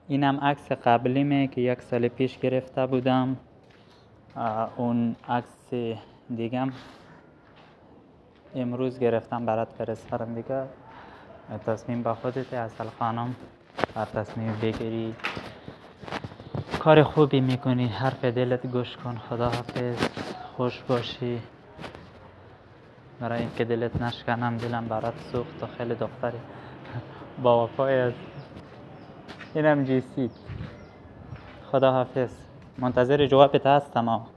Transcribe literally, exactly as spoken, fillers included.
اینم عکس قبلیمه که یک سال پیش گرفته بودم. اون عکس دیگم امروز گرفتم برات فرستادم دیگه. تصمیم با خودت اصل خانم، هر تصمیم بگیری کار خوبی میکنی، حرف دلت گوش کن. خدا حافظ، خوش باشی. برای اینکه دلت نشکنم، دلم برات سوخت و خیلی دختری با وفای است. اینم جیسید. خدا حافظ، منتظر جوابت هستم.